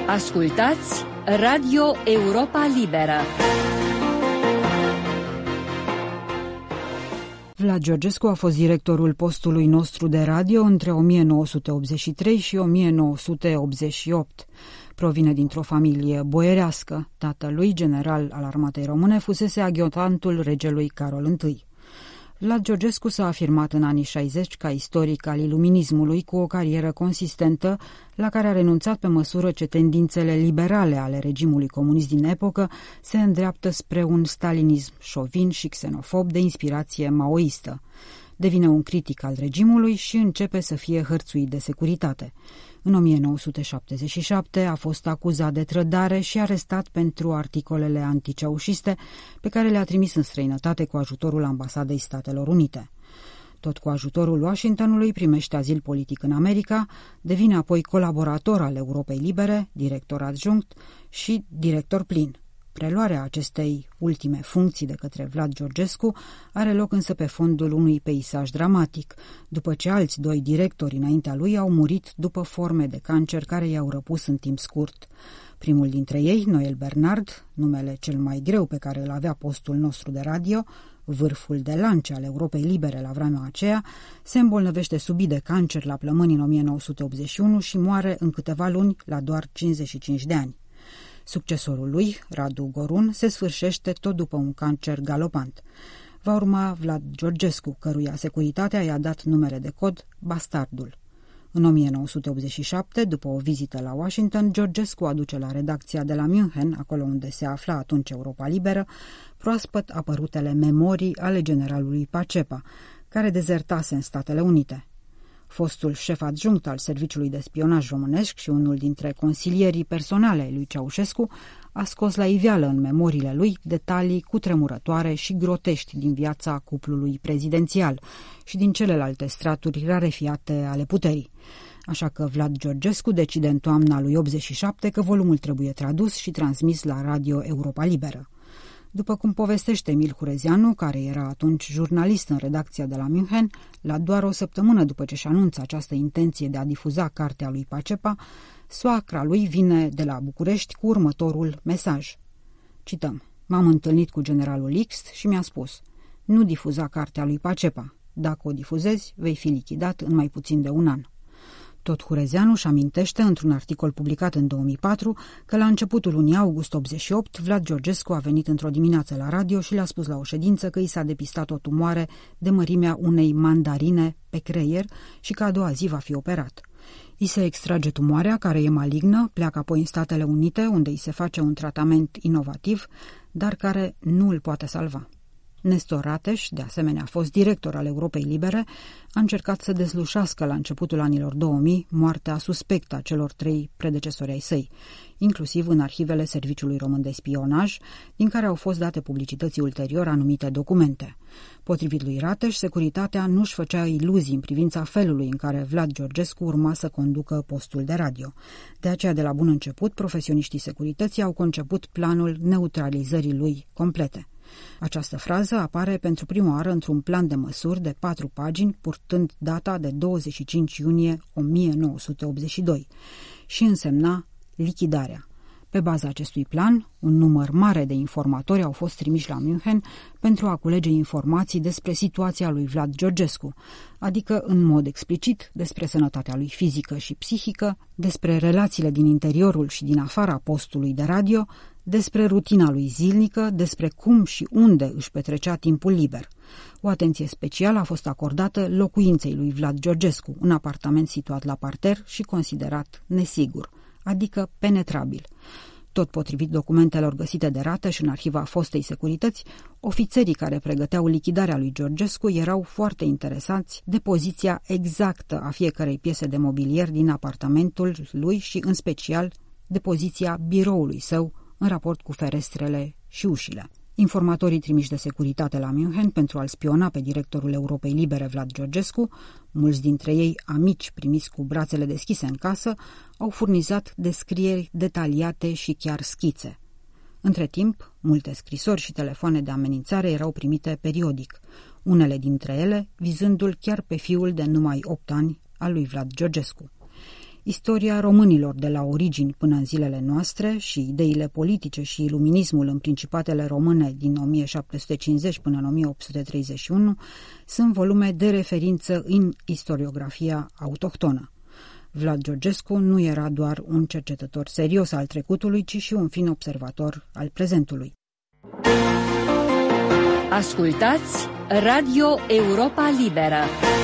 Ascultați Radio Europa Liberă. Vlad Georgescu a fost directorul postului nostru de radio între 1983 și 1988. Provine dintr-o familie boierească. Tatălui, general al armatei române, fusese adjutantul regelui Carol I. Vlad Georgescu s-a afirmat în anii 60 ca istoric al iluminismului, cu o carieră consistentă, la care a renunțat pe măsură ce tendințele liberale ale regimului comunist din epocă se îndreaptă spre un stalinism șovin și xenofob de inspirație maoistă. Devine un critic al regimului și începe să fie hărțuit de securitate. În 1977 a fost acuzat de trădare și arestat pentru articolele anticeaușiste pe care le-a trimis în străinătate cu ajutorul Ambasadei Statelor Unite. Tot cu ajutorul Washingtonului primește azil politic în America, devine apoi colaborator al Europei Libere, director adjunct și director plin. Preluarea acestei ultime funcții de către Vlad Georgescu are loc însă pe fondul unui peisaj dramatic, după ce alți doi directori înaintea lui au murit după forme de cancer care i-au răpus în timp scurt. Primul dintre ei, Noel Bernard, numele cel mai greu pe care îl avea postul nostru de radio, vârful de lance al Europei Libere la vremea aceea, se îmbolnăvește subit de cancer la plămâni în 1981 și moare în câteva luni la doar 55 de ani. Succesorul lui, Radu Gorun, se sfârșește tot după un cancer galopant. Va urma Vlad Georgescu, căruia securitatea i-a dat numele de cod Bastardul. În 1987, după o vizită la Washington, Georgescu aduce la redacția de la München, acolo unde se afla atunci Europa Liberă, proaspăt apărutele memorii ale generalului Pacepa, care dezertase în Statele Unite. Fostul șef adjunct al Serviciului de Spionaj Românesc și unul dintre consilierii personale ai lui Ceaușescu a scos la iveală în memoriile lui detalii cutremurătoare și grotești din viața cuplului prezidențial și din celelalte straturi rarefiate ale puterii. Așa că Vlad Georgescu decide în toamna lui 87 că volumul trebuie tradus și transmis la Radio Europa Liberă. După cum povestește Emil Hurezeanu, care era atunci jurnalist în redacția de la München, la doar o săptămână după ce își anunță această intenție de a difuza cartea lui Pacepa, soacra lui vine de la București cu următorul mesaj. Cităm: "M-am întâlnit cu generalul X și mi-a spus: nu difuza cartea lui Pacepa. Dacă o difuzezi, vei fi lichidat în mai puțin de un an." Tot Hurezeanu își amintește într-un articol publicat în 2004 că la începutul lunii august 88 Vlad Georgescu a venit într-o dimineață la radio și le-a spus la o ședință că i s-a depistat o tumoare de mărimea unei mandarine pe creier și că a doua zi va fi operat. I se extrage tumoarea, care e malignă, pleacă apoi în Statele Unite, unde îi se face un tratament inovativ, dar care nu îl poate salva. Nestor Rateș, de asemenea fost director al Europei Libere, a încercat să dezlușească la începutul anilor 2000 moartea suspectă a celor trei predecesori ai săi, inclusiv în arhivele Serviciului Român de Spionaj, din care au fost date publicității ulterior anumite documente. Potrivit lui Rateș, securitatea nu-și făcea iluzii în privința felului în care Vlad Georgescu urma să conducă postul de radio. De aceea, de la bun început, profesioniștii securității au conceput planul neutralizării lui complete. Această frază apare pentru prima oară într-un plan de măsuri de 4 pagini, purtând data de 25 iunie 1982 și însemna lichidarea. Pe baza acestui plan, un număr mare de informatori au fost trimiși la München pentru a culege informații despre situația lui Vlad Georgescu, adică în mod explicit despre sănătatea lui fizică și psihică, despre relațiile din interiorul și din afara postului de radio, despre rutina lui zilnică, despre cum și unde își petrecea timpul liber. O atenție specială a fost acordată locuinței lui Vlad Georgescu, un apartament situat la parter și considerat nesigur, adică penetrabil. Tot potrivit documentelor găsite de Rateș în arhiva fostei securități, ofițerii care pregăteau lichidarea lui Georgescu erau foarte interesați de poziția exactă a fiecărei piese de mobilier din apartamentul lui și, în special, de poziția biroului său în raport cu ferestrele și ușile. Informatorii trimiși de securitate la München pentru a-l spiona pe directorul Europei Libere Vlad Georgescu, mulți dintre ei amici primiți cu brațele deschise în casă, au furnizat descrieri detaliate și chiar schițe. Între timp, multe scrisori și telefoane de amenințare erau primite periodic, unele dintre ele vizându-l chiar pe fiul de numai 8 ani al lui Vlad Georgescu. Istoria românilor de la origini până în zilele noastre și ideile politice și iluminismul în principatele române din 1750 până în 1831 sunt volume de referință în istoriografia autohtonă. Vlad Georgescu nu era doar un cercetător serios al trecutului, ci și un fin observator al prezentului. Ascultați Radio Europa Liberă.